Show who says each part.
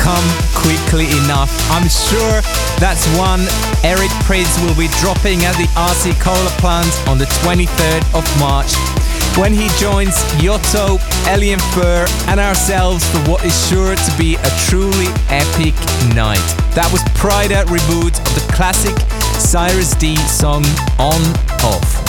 Speaker 1: come quickly enough. I'm sure that's one Eric Prydz will be dropping at the RC Cola plant on the 23rd of March, when he joins Yotto, Alien Fur and ourselves for what is sure to be a truly epic night. That was Pryda Reboot of the classic Cyrus D song On Off.